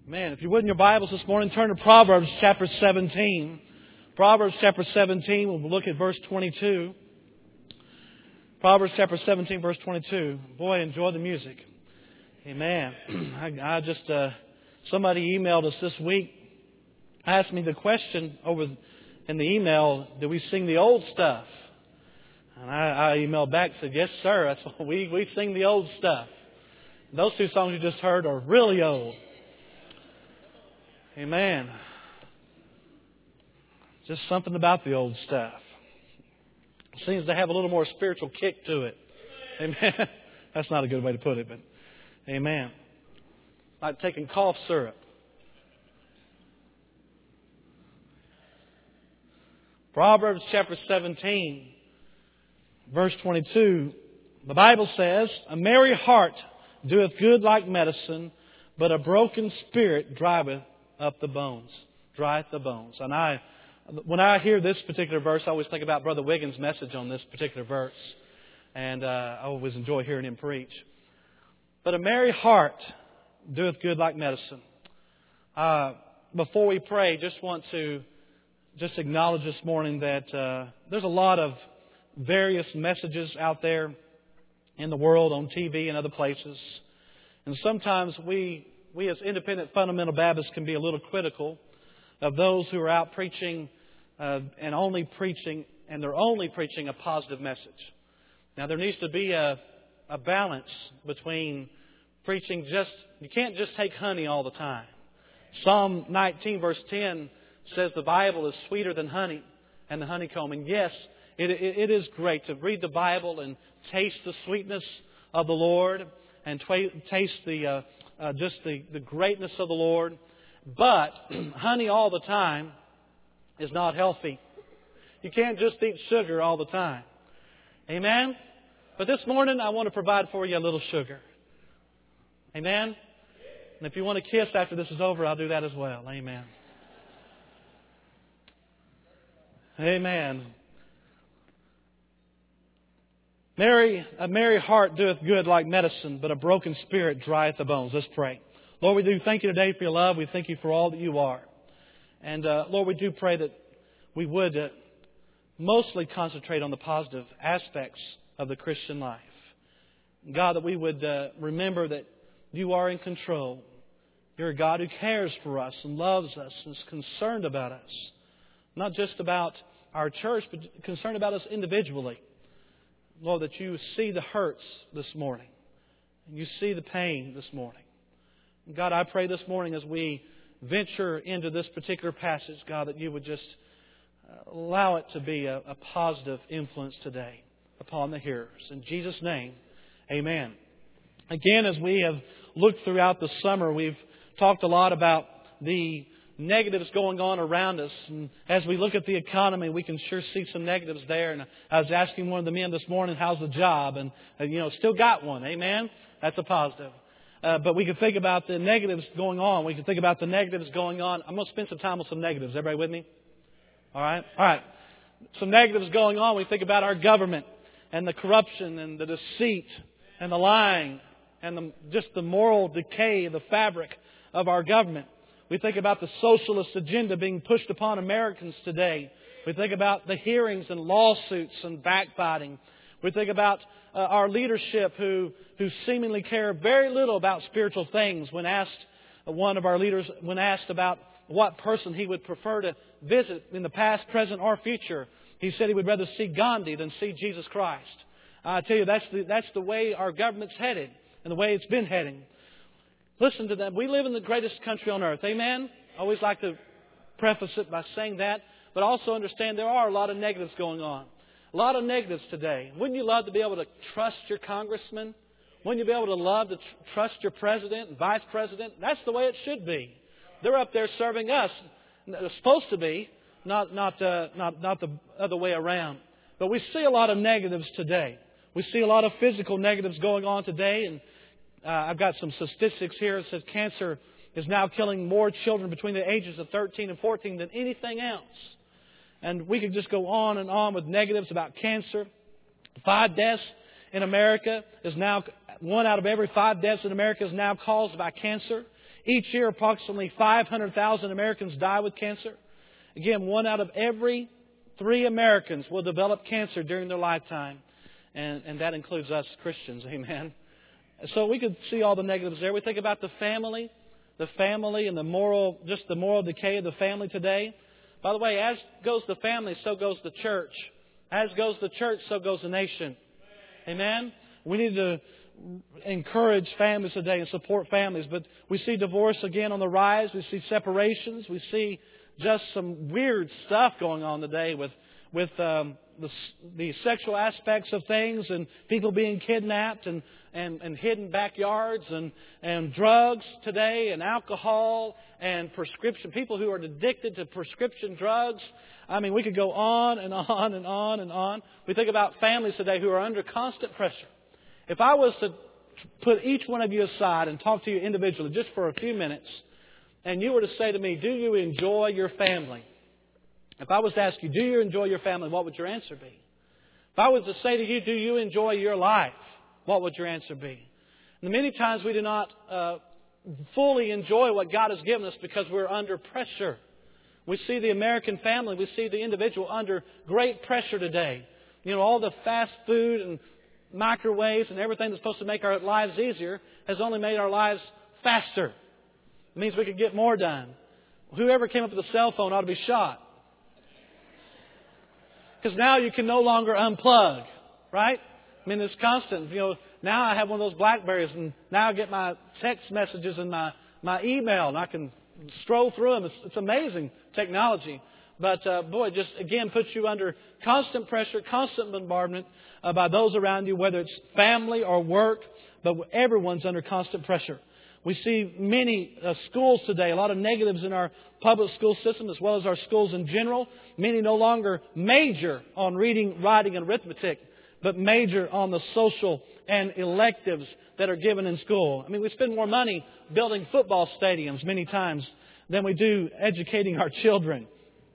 Man, if you would in your Bibles this morning, turn to Proverbs chapter 17. Proverbs chapter 17, we'll look at verse 22. Proverbs chapter 17, verse 22. Boy, enjoy the music. Amen. Somebody emailed us this week, asked me the question over in the email, do we sing the old stuff? And I emailed back and said, yes, sir. That's what we sing the old stuff. Those two songs you just heard are really old. Amen. Just something about the old stuff. It seems to have a little more spiritual kick to it. Amen. That's not a good way to put it, but amen. Like taking cough syrup. Proverbs chapter 17, verse 22. The Bible says, a merry heart doeth good like medicine, but a broken spirit driveth up the bones. Drieth the bones. And when I hear this particular verse, I always think about Brother Wiggins' message on this particular verse. And I always enjoy hearing him preach. But a merry heart doeth good like medicine. Before we pray, just want to acknowledge this morning that there's a lot of various messages out there in the world, on TV and other places. And sometimes we as independent fundamental Baptists can be a little critical of those who are out preaching and they're only preaching a positive message. Now there needs to be a balance between preaching you can't just take honey all the time. Psalm 19 verse 10 says the Bible is sweeter than honey and the honeycomb. And yes, it is great to read the Bible and taste the sweetness of the Lord and taste the greatness of the Lord. But honey all the time is not healthy. You can't just eat sugar all the time. Amen? But this morning I want to provide for you a little sugar. Amen? And if you want to kiss after this is over, I'll do that as well. Amen. Amen. A merry heart doeth good like medicine, but a broken spirit drieth the bones. Let's pray. Lord, we do thank you today for your love. We thank you for all that you are. And Lord, we do pray that we would mostly concentrate on the positive aspects of the Christian life. God, that we would remember that you are in control. You're a God who cares for us and loves us and is concerned about us. Not just about our church, but concerned about us individually. Lord, that you see the hurts this morning. And you see the pain this morning. And God, I pray this morning as we venture into this particular passage, God, that you would just allow it to be a positive influence today upon the hearers. In Jesus' name, amen. Again, as we have looked throughout the summer, we've talked a lot about the negatives going on around us. And as we look at the economy, we can sure see some negatives there. And I was asking one of the men this morning, how's the job? And still got one. Amen? That's a positive. But we can think about the negatives going on. We can think about the negatives going on. I'm going to spend some time with some negatives. Everybody with me? All right? All right. Some negatives going on. We think about our government and the corruption and the deceit and the lying and just the moral decay of the fabric of our government. We think about the socialist agenda being pushed upon Americans today. We think about the hearings and lawsuits and backbiting. We think about our leadership who seemingly care very little about spiritual things. When asked, one of our leaders, when asked about what person he would prefer to visit in the past, present, or future, he said he would rather see Gandhi than see Jesus Christ. I tell you, that's the way our government's headed and the way it's been heading. Listen to them. We live in the greatest country on earth. Amen? I always like to preface it by saying that. But also understand there are a lot of negatives going on. A lot of negatives today. Wouldn't you love to be able to trust your congressman? Wouldn't you be able to love to trust your president and vice president? That's the way it should be. They're up there serving us. They're supposed to be, not the other way around. But we see a lot of negatives today. We see a lot of physical negatives going on today. And I've got some statistics here. It says cancer is now killing more children between the ages of 13 and 14 than anything else. And we could just go on and on with negatives about cancer. 5 deaths in America is now, 1 out of every 5 deaths in America is now caused by cancer. Each year, approximately 500,000 Americans die with cancer. Again, 1 out of every 3 Americans will develop cancer during their lifetime. And that includes us Christians. Amen. So we could see all the negatives there. We think about the family and the moral decay of the family today. By the way, as goes the family, so goes the church. As goes the church, so goes the nation. Amen? We need to encourage families today and support families. But we see divorce again on the rise. We see separations. We see just some weird stuff going on today with the sexual aspects of things, and people being kidnapped and hidden backyards, and drugs today, and alcohol and prescription. People who are addicted to prescription drugs. I mean, we could go on and on and on and on. We think about families today who are under constant pressure. If I was to put each one of you aside and talk to you individually just for a few minutes, and you were to say to me, do you enjoy your family? If I was to ask you, do you enjoy your family, what would your answer be? If I was to say to you, do you enjoy your life, what would your answer be? And many times we do not fully enjoy what God has given us because we're under pressure. We see the American family, we see the individual under great pressure today. You know, all the fast food and microwaves and everything that's supposed to make our lives easier has only made our lives faster. It means we could get more done. Whoever came up with a cell phone ought to be shot. Because now you can no longer unplug, right? I mean, it's constant. You know, now I have one of those BlackBerries, and now I get my text messages and my email, and I can stroll through them. It's amazing technology. But, boy, just, again, puts you under constant pressure, constant bombardment by those around you, whether it's family or work, but everyone's under constant pressure. We see many schools today, a lot of negatives in our public school system as well as our schools in general. Many no longer major on reading, writing, and arithmetic, but major on the social and electives that are given in school. I mean, we spend more money building football stadiums many times than we do educating our children.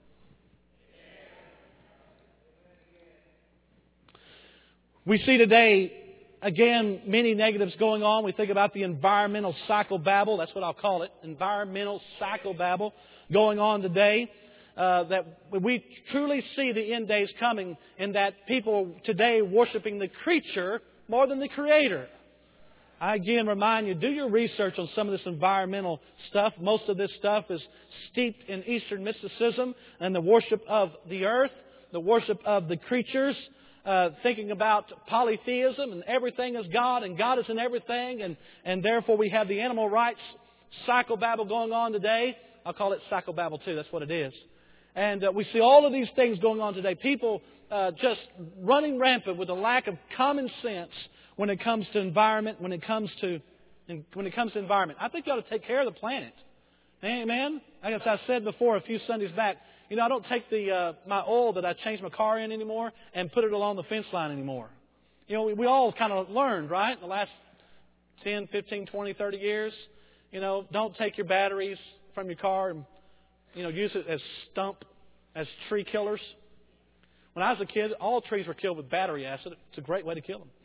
We see today, again, many negatives going on. We think about the environmental psychobabble. That's what I'll call it. Environmental psychobabble going on today. That we truly see the end days coming in that people today worshiping the creature more than the Creator. I again remind you, do your research on some of this environmental stuff. Most of this stuff is steeped in Eastern mysticism and the worship of the earth, the worship of the creatures. Thinking about polytheism and everything is God and God is in everything, and therefore we have the animal rights psychobabble going on today. I'll call it psychobabble too. That's what it is. And we see all of these things going on today. People just running rampant with a lack of common sense when it comes to environment. When it comes to environment, I think you ought to take care of the planet. Amen. As I said before a few Sundays back. You know, I don't take my oil that I changed my car in anymore and put it along the fence line anymore. You know, we all kind of learned, right, in the last 10, 15, 20, 30 years. You know, don't take your batteries from your car and, you know, use it as tree killers. When I was a kid, all trees were killed with battery acid. It's a great way to kill them.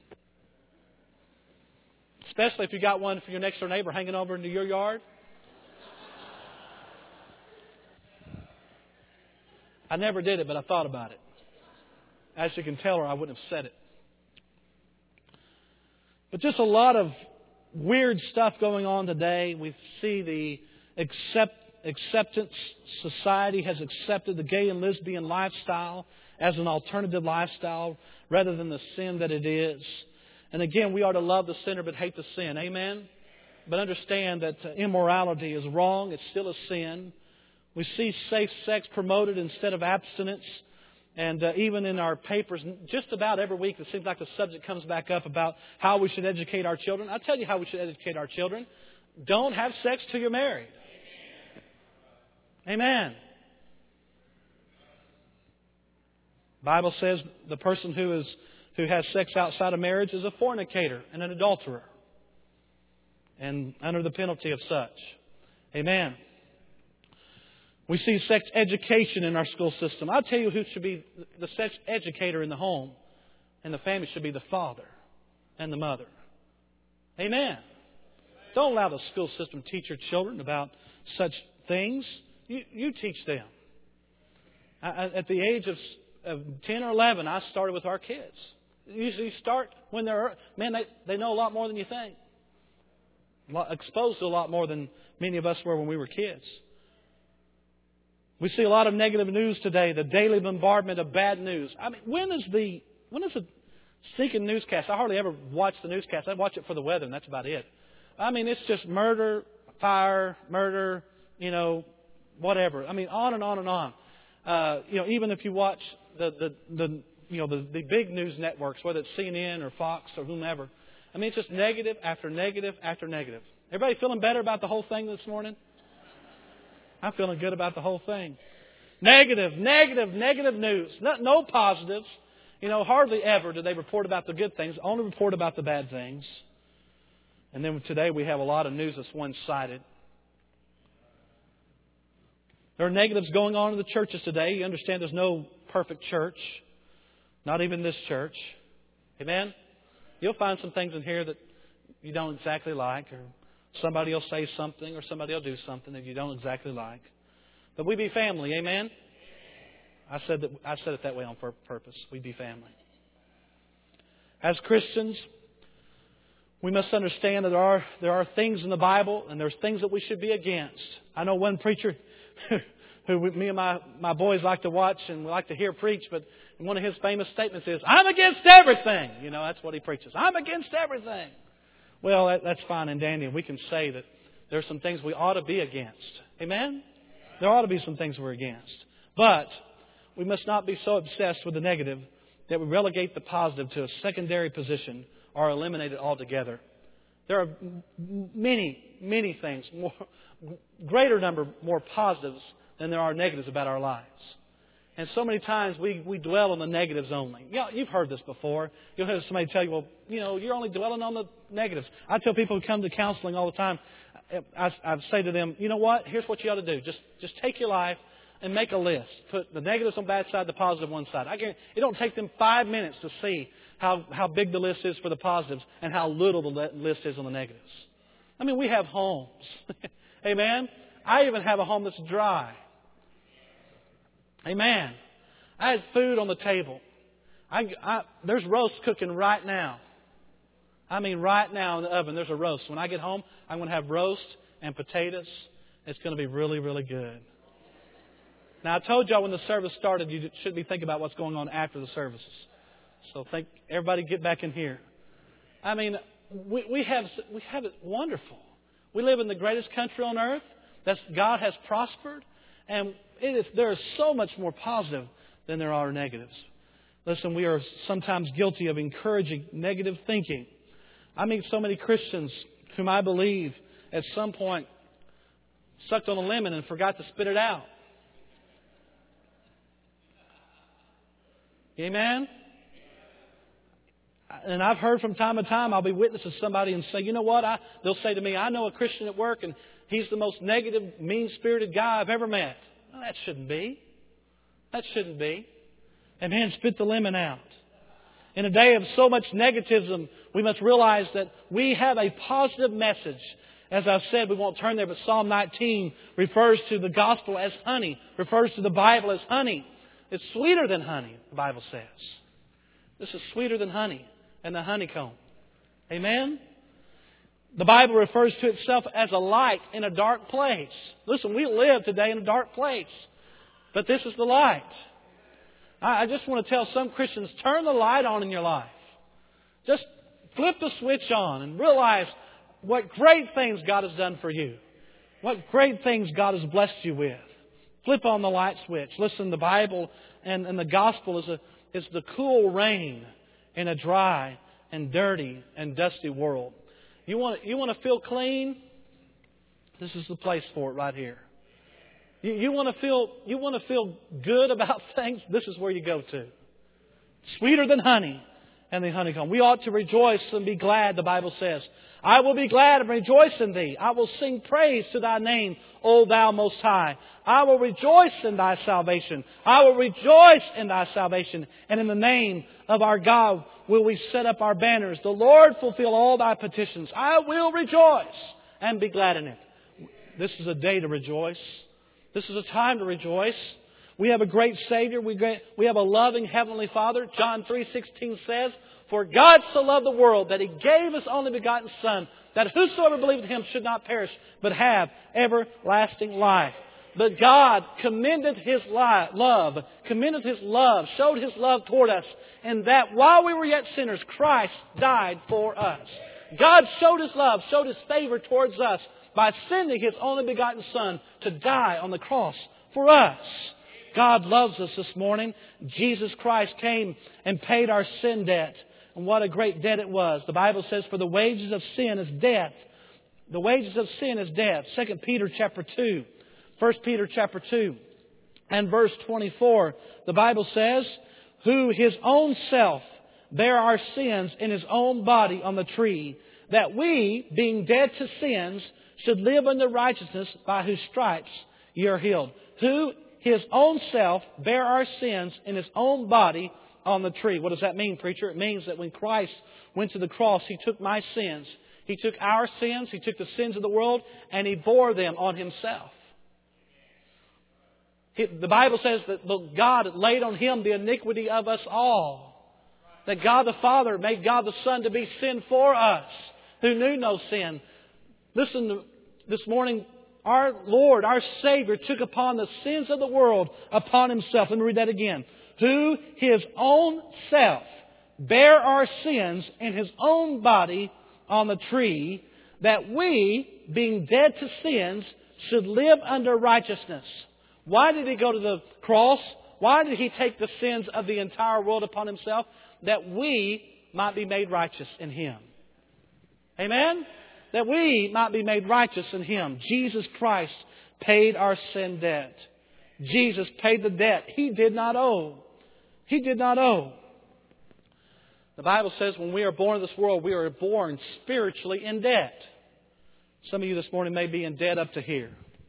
Especially if you got one for your next door neighbor hanging over into your yard. I never did it, but I thought about it. As you can tell her, I wouldn't have said it. But just a lot of weird stuff going on today. We see the acceptance. Society has accepted the gay and lesbian lifestyle as an alternative lifestyle rather than the sin that it is. And again, we are to love the sinner but hate the sin. Amen? But understand that immorality is wrong. It's still a sin. We see safe sex promoted instead of abstinence. And even in our papers, just about every week, it seems like the subject comes back up about how we should educate our children. I'll tell you how we should educate our children. Don't have sex till you're married. Amen. The Bible says the person who has sex outside of marriage is a fornicator and an adulterer. And under the penalty of such. Amen. We see sex education in our school system. I'll tell you who should be the sex educator in the home. And the family should be the father and the mother. Amen. Don't allow the school system to teach your children about such things. You teach them. At the age of 10 or 11, I started with our kids. You start when they're... Man, they know a lot more than you think. Exposed to a lot more than many of us were when we were kids. We see a lot of negative news today, the daily bombardment of bad news. I mean, when is the stinking newscast? I hardly ever watch the newscast. I watch it for the weather, and that's about it. I mean, it's just murder, fire, murder, whatever. I mean, on and on and on. Even if you watch the big news networks, whether it's CNN or Fox or whomever, I mean, it's just negative after negative after negative. Everybody feeling better about the whole thing this morning? I'm feeling good about the whole thing. Negative news. No positives. Hardly ever do they report about the good things. Only report about the bad things. And then today we have a lot of news that's one-sided. There are negatives going on in the churches today. You understand there's no perfect church. Not even this church. Amen? You'll find some things in here that you don't exactly like, or somebody will say something, or somebody will do something that you don't exactly like. But we be family, amen? I said it that way on purpose. We be family. As Christians, we must understand that there are things in the Bible, and there's things that we should be against. I know one preacher who me and my boys like to watch and we like to hear preach, but one of his famous statements is, "I'm against everything." That's what he preaches. I'm against everything. Well, that's fine and dandy. We can say that there's some things we ought to be against. Amen? There ought to be some things we're against. But we must not be so obsessed with the negative that we relegate the positive to a secondary position or eliminate it altogether. There are many things, greater number more positives than there are negatives about our lives. And so many times we dwell on the negatives only. You've heard this before. You'll hear somebody tell you, well, you're only dwelling on the negatives. I tell people who come to counseling all the time, I say to them, you know what? Here's what you ought to do. Just take your life and make a list. Put the negatives on bad side, the positive one side. It don't take them 5 minutes to see how big the list is for the positives and how little the list is on the negatives. I mean, we have homes. Amen? I even have a home that's dry. Amen. I had food on the table. There's roast cooking right now. I mean, right now in the oven, there's a roast. When I get home, I'm going to have roast and potatoes. It's going to be really, really good. Now, I told y'all when the service started, you should be thinking about what's going on after the services. So everybody get back in here. I mean, we have it wonderful. We live in the greatest country on earth that God has prospered. And there is so much more positive than there are negatives. Listen, we are sometimes guilty of encouraging negative thinking. I meet so many Christians whom I believe at some point sucked on a lemon and forgot to spit it out. Amen? And I've heard from time to time, I'll be witnessing somebody and say, you know what? They'll say to me, I know a Christian at work and he's the most negative, mean-spirited guy I've ever met. Well, that shouldn't be. That shouldn't be. And man, spit the lemon out. In a day of so much negativism, we must realize that we have a positive message. As I've said, we won't turn there, but Psalm 19 refers to the gospel as honey, refers to the Bible as honey. It's sweeter than honey, the Bible says. This is sweeter than honey and the honeycomb. Amen? The Bible refers to itself as a light in a dark place. Listen, we live today in a dark place. But this is the light. I just want to tell some Christians, turn the light on in your life. Just flip the switch on and realize what great things God has done for you. What great things God has blessed you with. Flip on the light switch. Listen, the Bible and the gospel is the cool rain in a dry and dirty and dusty world. You want to feel clean? This is the place for it right here. You want to feel good about things? This is where you go to. Sweeter than honey and the honeycomb. We ought to rejoice and be glad, the Bible says. I will be glad and rejoice in thee. I will sing praise to thy name, O thou most high. I will rejoice in thy salvation. I will rejoice in thy salvation. And in the name of our God will we set up our banners. The Lord fulfill all thy petitions. I will rejoice. and be glad in it. This is a day to rejoice. This is a time to rejoice. We have a great Savior. We have a loving Heavenly Father. John 3:16 says, "For God so loved the world that He gave His only begotten Son, that whosoever believeth in Him should not perish, but have everlasting life." But God commended His love, showed His love toward us, and that while we were yet sinners, Christ died for us. God showed His love, showed His favor towards us by sending His only begotten Son to die on the cross for us. God loves us this morning. Jesus Christ came and paid our sin debt. And what a great debt it was. The Bible says, "For the wages of sin is death." The wages of sin is death. 2 Peter chapter 2. 1 Peter chapter 2 and verse 24. The Bible says, "Who His own self bare our sins in His own body on the tree, that we, being dead to sins, should live unto righteousness, by whose stripes ye are healed." Who His own self bare our sins in His own body on the tree. What does that mean, preacher? It means that when Christ went to the cross, He took my sins. He took our sins. He took the sins of the world, and He bore them on Himself. The Bible says that God laid on Him the iniquity of us all. That God the Father made God the Son to be sin for us, who knew no sin. Listen, this morning, our Lord, our Savior, took upon the sins of the world upon Himself. Let me read that again. Who His own self bare our sins in His own body on the tree, that we, being dead to sins, should live under righteousness. Why did He go to the cross? Why did He take the sins of the entire world upon Himself? That we might be made righteous in Him. Amen? That we might be made righteous in Him. Jesus Christ paid our sin debt. Jesus paid the debt He did not owe. He did not owe. The Bible says when we are born in this world, we are born spiritually in debt. Some of you this morning may be in debt up to here.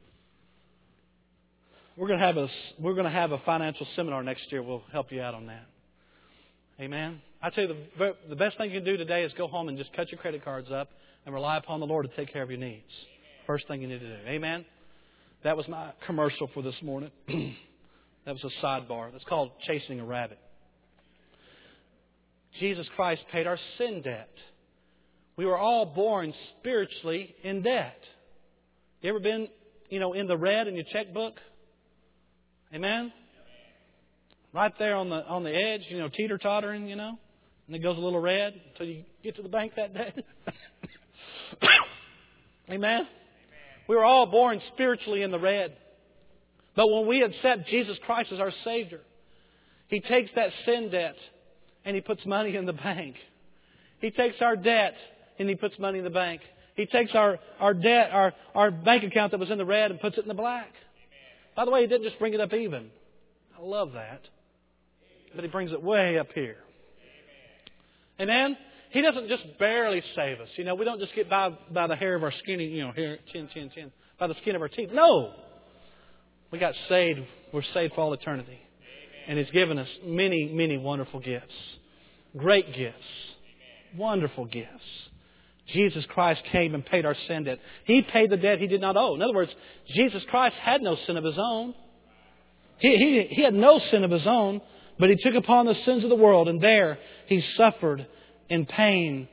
We're going to have a financial seminar next year. We'll help you out on that. Amen. I tell you, the best thing you can do today is go home and just cut your credit cards up and rely upon the Lord to take care of your needs. First thing you need to do. Amen. That was my commercial for this morning. That was a sidebar. That's called Chasing a Rabbit. Jesus Christ paid our sin debt. We were all born spiritually in debt. You ever been, in the red in your checkbook? Amen? Right there on the edge, teeter-tottering, and it goes a little red until you get to the bank that day. Amen? We were all born spiritually in the red. But when we accept Jesus Christ as our Savior, He takes that sin debt and He puts money in the bank. He takes our debt and He puts money in the bank. He takes our debt, our bank account that was in the red, and puts it in the black. By the way, He didn't just bring it up even. I love that. But He brings it way up here. Amen? He doesn't just barely save us. We don't just get by the hair of our skinny, hair, chin, by the skin of our teeth. No. We got saved. We're saved for all eternity. And He's given us many, many wonderful gifts. Great gifts. Wonderful gifts. Jesus Christ came and paid our sin debt. He paid the debt He did not owe. In other words, Jesus Christ had no sin of His own. He had no sin of His own, but He took upon the sins of the world, and there He suffered in pain.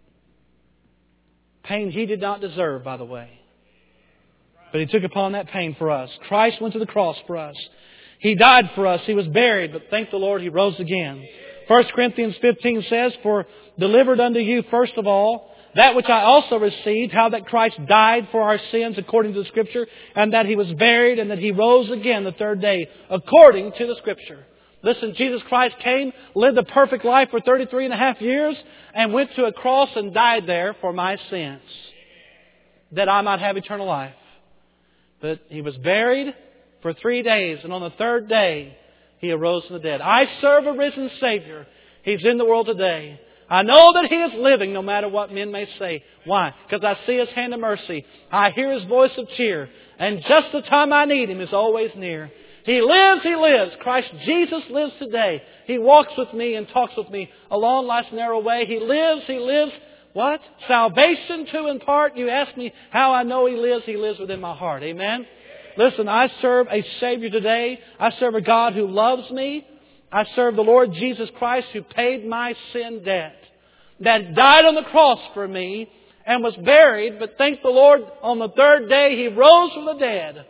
Pain He did not deserve, by the way. But He took upon that pain for us. Christ went to the cross for us. He died for us. He was buried, but thank the Lord He rose again. 1 Corinthians 15 says, "For delivered unto you first of all that which I also received, how that Christ died for our sins according to the Scripture, and that He was buried, and that He rose again the third day according to the Scripture." Listen, Jesus Christ came, lived a perfect life for 33 and a half years, and went to a cross and died there for my sins, that I might have eternal life. But He was buried for 3 days, and on the third day He arose from the dead. I serve a risen Savior. He's in the world today. I know that He is living no matter what men may say. Why? Because I see His hand of mercy. I hear His voice of cheer. And just the time I need Him is always near. He lives, He lives. Christ Jesus lives today. He walks with me and talks with me along life's narrow way. He lives what? Salvation to impart. You ask me how I know He lives. He lives within my heart. Amen? Listen, I serve a Savior today. I serve a God who loves me. I serve the Lord Jesus Christ who paid my sin debt. That died on the cross for me and was buried. But thank the Lord, on the third day He rose from the dead.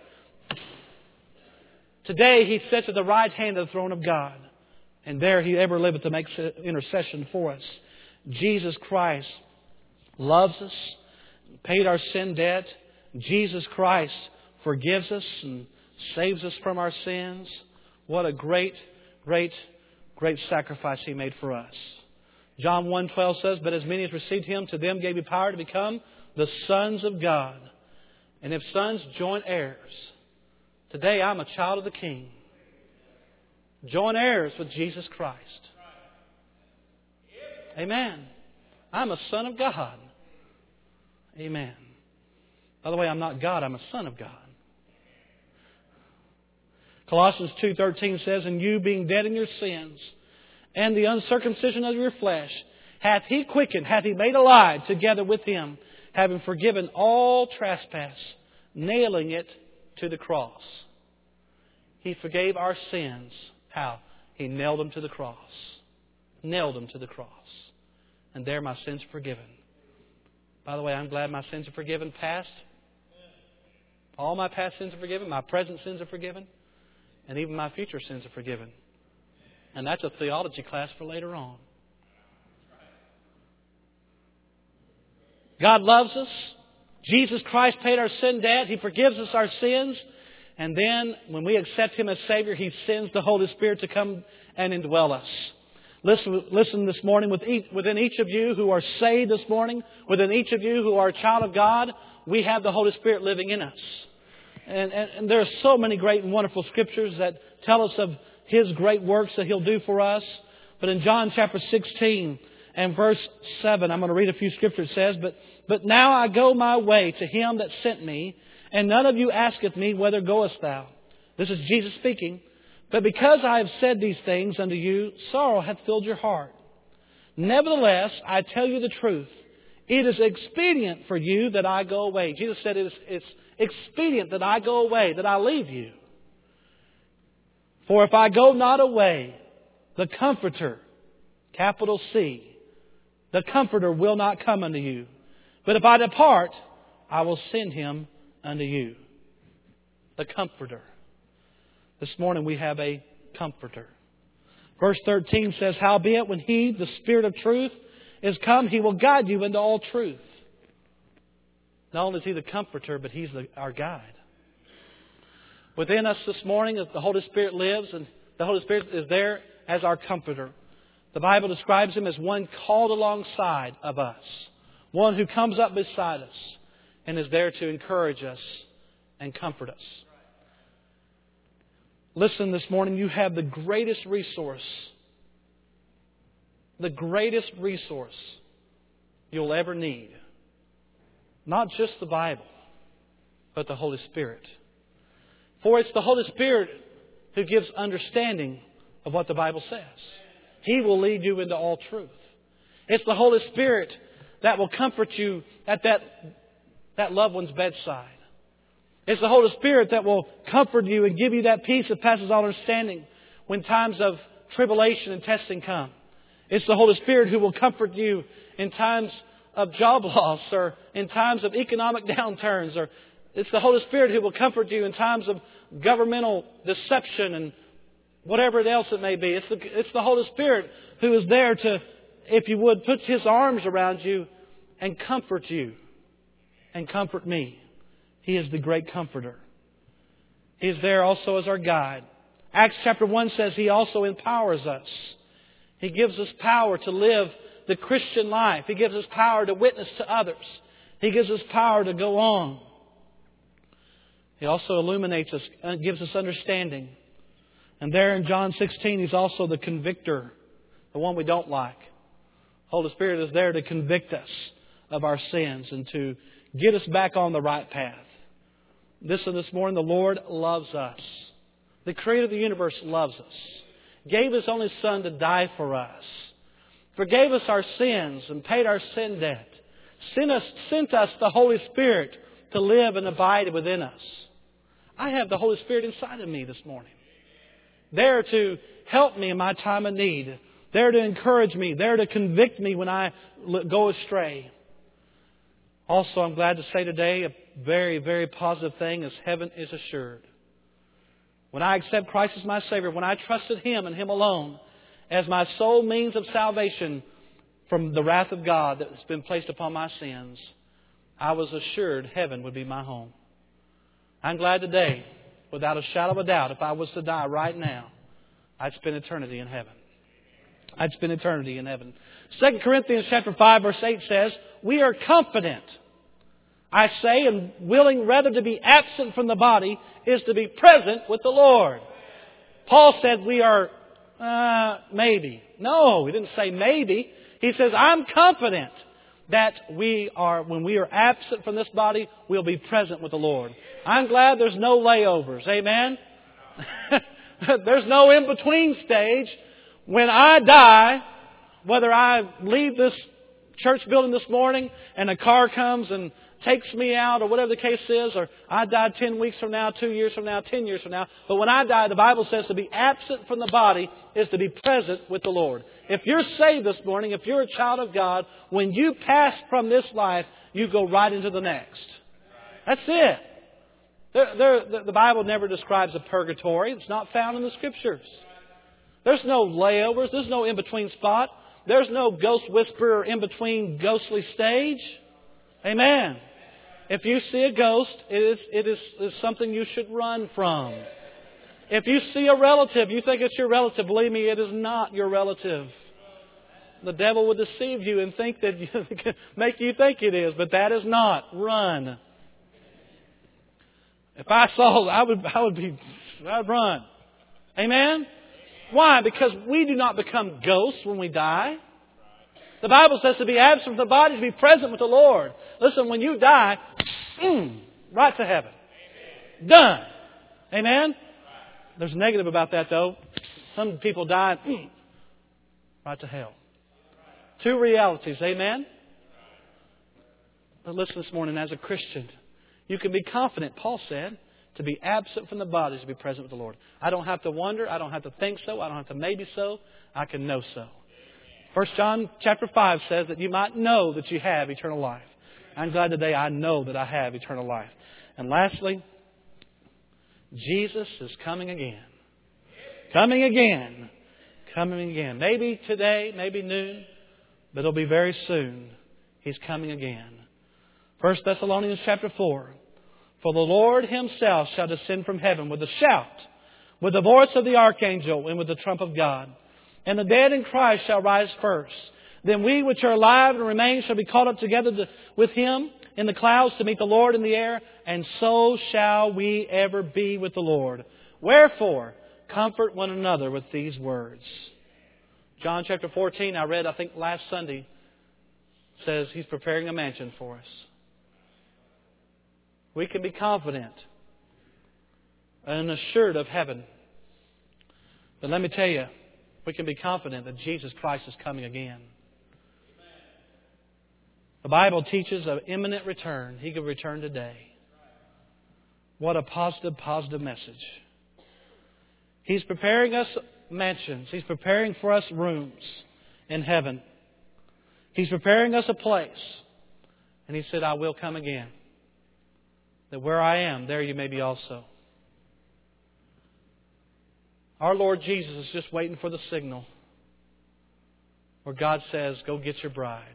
Today He sits at the right hand of the throne of God. And there He ever liveth to make intercession for us. Jesus Christ loves us, paid our sin debt. Jesus Christ forgives us and saves us from our sins. What a great, great, great sacrifice He made for us. John 1:12 says, "But as many as received Him, to them gave He power to become the sons of God." And if sons, joint heirs. Today I'm a child of the King. Joint heirs with Jesus Christ. Amen. I'm a son of God. Amen. By the way, I'm not God, I'm a son of God. Colossians 2:13 says, "And you being dead in your sins, and the uncircumcision of your flesh, hath He quickened, hath He made alive together with Him, having forgiven all trespass, nailing it to the cross." He forgave our sins. How? He nailed them to the cross. Nailed them to the cross. And there my sins are forgiven. By the way, I'm glad my sins are forgiven past. All my past sins are forgiven. My present sins are forgiven. And even my future sins are forgiven. And that's a theology class for later on. God loves us. Jesus Christ paid our sin debt. He forgives us our sins. And then when we accept Him as Savior, He sends the Holy Spirit to come and indwell us. Listen this morning, within each of you who are saved this morning, within each of you who are a child of God, we have the Holy Spirit living in us. And there are so many great and wonderful Scriptures that tell us of His great works that He'll do for us. But in John chapter 16 and verse 7, I'm going to read a few Scriptures. It says, But now I go my way to Him that sent me, and none of you asketh me, Whither goest thou? This is Jesus speaking. But because I have said these things unto you, sorrow hath filled your heart. Nevertheless, I tell you the truth. It is expedient for you that I go away. Jesus said it's expedient that I go away, that I leave you. For if I go not away, the Comforter, capital C, the Comforter will not come unto you. But if I depart, I will send Him unto you. The Comforter. This morning we have a Comforter. Verse 13 says, Howbeit when He, the Spirit of truth, is come, He will guide you into all truth. Not only is He the Comforter, but He's our guide. Within us this morning, the Holy Spirit lives, and the Holy Spirit is there as our Comforter. The Bible describes Him as one called alongside of us. One who comes up beside us and is there to encourage us and comfort us. Listen, this morning you have the greatest resource. The greatest resource you'll ever need. Not just the Bible, but the Holy Spirit. For it's the Holy Spirit who gives understanding of what the Bible says. He will lead you into all truth. It's the Holy Spirit that will comfort you at that loved one's bedside. It's the Holy Spirit that will comfort you and give you that peace that passes all understanding when times of tribulation and testing come. It's the Holy Spirit who will comfort you in times of job loss or in times of economic downturns. Or it's the Holy Spirit who will comfort you in times of governmental deception and whatever else it may be. It's the Holy Spirit who is there to, if you would, put His arms around you and comfort you and comfort me. He is the great Comforter. He is there also as our guide. Acts chapter 1 says He also empowers us. He gives us power to live the Christian life. He gives us power to witness to others. He gives us power to go on. He also illuminates us and gives us understanding. And there in John 16, He's also the convictor, the one we don't like. Holy Spirit is there to convict us of our sins and to get us back on the right path. This morning, the Lord loves us. The Creator of the universe loves us. Gave His only Son to die for us. Forgave us our sins and paid our sin debt. sent us the Holy Spirit to live and abide within us. I have the Holy Spirit inside of me this morning. There to help me in my time of need. There to encourage me. There to convict me when I go astray. Also, I'm glad to say today a very, very positive thing is heaven is assured. When I accept Christ as my Savior, when I trusted Him and Him alone as my sole means of salvation from the wrath of God that has been placed upon my sins, I was assured heaven would be my home. I'm glad today, without a shadow of a doubt, if I was to die right now, I'd spend eternity in heaven. I'd spend eternity in heaven. 2 Corinthians chapter 5 verse 8 says, we are confident, I say, and willing rather to be absent from the body is to be present with the Lord. Paul said we are maybe. No, he didn't say maybe. He says, I'm confident that when we are absent from this body, we'll be present with the Lord. I'm glad there's no layovers. Amen? There's no in-between stage. When I die, whether I leave this church building this morning and a car comes and takes me out or whatever the case is, or I die 10 weeks from now, 2 years from now, 10 years from now. But when I die, the Bible says to be absent from the body is to be present with the Lord. If you're saved this morning, if you're a child of God, when you pass from this life, you go right into the next. That's it. The Bible never describes a purgatory. It's not found in the Scriptures. There's no layovers. There's no in-between spot. There's no ghost whisperer in-between ghostly stage. Amen. If you see a ghost, it is something you should run from. If you see a relative, you think it's your relative, believe me, it is not your relative. The devil will deceive you and think that make you think it is, but that is not. Run. If I saw, I'd run. Amen? Why? Because we do not become ghosts when we die. The Bible says to be absent from the body, to be present with the Lord. Listen, when you die, right to heaven. Done. Amen? There's a negative about that though. Some people die, right to hell. Two realities. Amen? But listen this morning, as a Christian, you can be confident, Paul said, to be absent from the body, to be present with the Lord. I don't have to wonder. I don't have to think so. I don't have to maybe so. I can know so. 1 John chapter 5 says that you might know that you have eternal life. I'm glad today I know that I have eternal life. And lastly, Jesus is coming again. Coming again. Coming again. Maybe today, maybe noon, but it'll be very soon. He's coming again. 1 Thessalonians chapter 4. For the Lord Himself shall descend from heaven with a shout, with the voice of the archangel, and with the trump of God. And the dead in Christ shall rise first. Then we which are alive and remain shall be caught up together with Him in the clouds to meet the Lord in the air. And so shall we ever be with the Lord. Wherefore, comfort one another with these words. John chapter 14, I read, I think last Sunday, says He's preparing a mansion for us. We can be confident and assured of heaven. But let me tell you, we can be confident that Jesus Christ is coming again. The Bible teaches of imminent return. He could return today. What a positive message. He's preparing us mansions. He's preparing for us rooms in heaven. He's preparing us a place. And He said, I will come again. That where I am, there you may be also. Our Lord Jesus is just waiting for the signal where God says, go get your bride.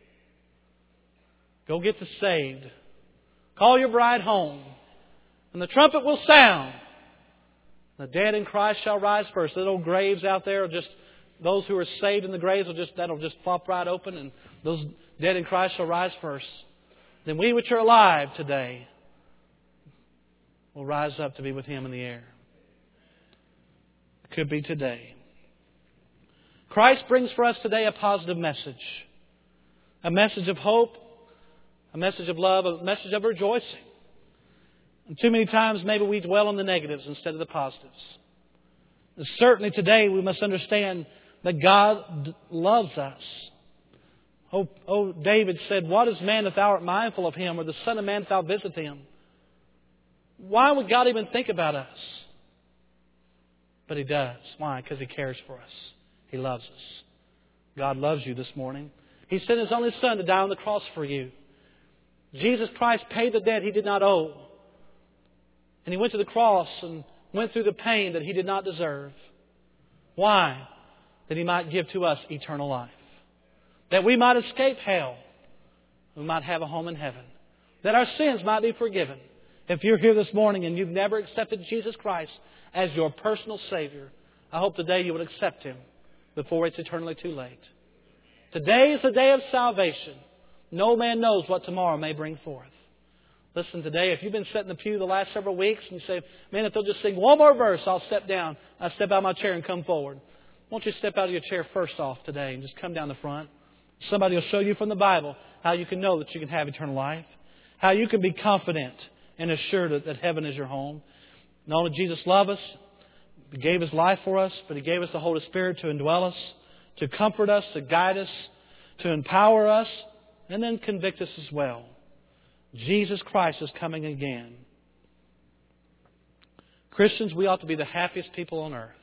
Go get the saved. Call your bride home. And the trumpet will sound. The dead in Christ shall rise first. The little graves out there, those who are saved in the graves, that'll just flop right open, and those dead in Christ shall rise first. Then we which are alive today will rise up to be with Him in the air. It could be today. Christ brings for us today a positive message. A message of hope. A message of love. A message of rejoicing. And too many times maybe we dwell on the negatives instead of the positives. And certainly today we must understand that God loves us. David said, what is man that thou art mindful of him, or the son of man that thou visit him? Why would God even think about us? But He does. Why? Because He cares for us. He loves us. God loves you this morning. He sent His only Son to die on the cross for you. Jesus Christ paid the debt He did not owe. And He went to the cross and went through the pain that He did not deserve. Why? That He might give to us eternal life. That we might escape hell. We might have a home in heaven. That our sins might be forgiven. If you're here this morning and you've never accepted Jesus Christ as your personal Savior, I hope today you would accept Him before it's eternally too late. Today is the day of salvation. No man knows what tomorrow may bring forth. Listen, today, if you've been sitting in the pew the last several weeks and you say, man, if they'll just sing one more verse, I'll step down. I'll step out of my chair and come forward. Won't you step out of your chair first off today and just come down the front? Somebody will show you from the Bible how you can know that you can have eternal life. How you can be confident and assured that heaven is your home. Not only Jesus loved us, He gave His life for us, but He gave us the Holy Spirit to indwell us, to comfort us, to guide us, to empower us, and then convict us as well. Jesus Christ is coming again. Christians, we ought to be the happiest people on earth.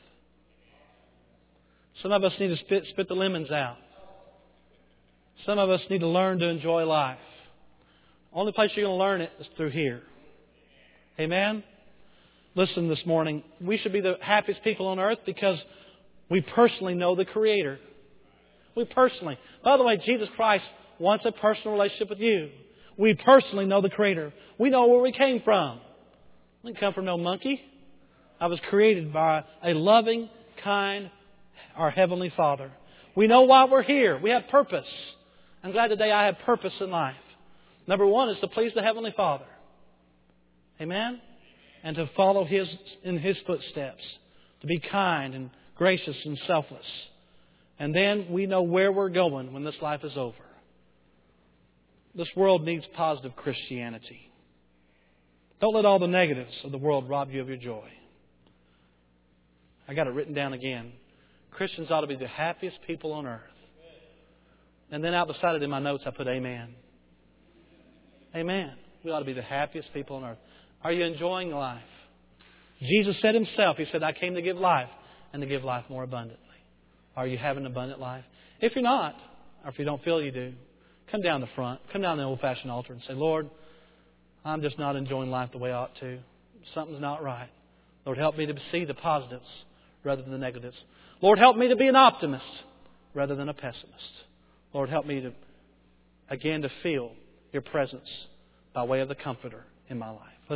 Some of us need to spit the lemons out. Some of us need to learn to enjoy life. Only place you're going to learn it is through here. Amen? Listen this morning, we should be the happiest people on earth because we personally know the Creator. We personally. By the way, Jesus Christ wants a personal relationship with you. We personally know the Creator. We know where we came from. We didn't come from no monkey. I was created by a loving, kind, our Heavenly Father. We know why we're here. We have purpose. I'm glad today I have purpose in life. Number one is to please the Heavenly Father. Amen? And to follow in His footsteps. To be kind and gracious and selfless. And then we know where we're going when this life is over. This world needs positive Christianity. Don't let all the negatives of the world rob you of your joy. I got it written down again. Christians ought to be the happiest people on earth. And then out beside it in my notes I put amen. Amen. We ought to be the happiest people on earth. Are you enjoying life? Jesus said Himself, He said, I came to give life and to give life more abundantly. Are you having an abundant life? If you're not, or if you don't feel you do, come down the front. Come down the old-fashioned altar and say, Lord, I'm just not enjoying life the way I ought to. Something's not right. Lord, help me to see the positives rather than the negatives. Lord, help me to be an optimist rather than a pessimist. Lord, help me to feel Your presence by way of the Comforter in my life.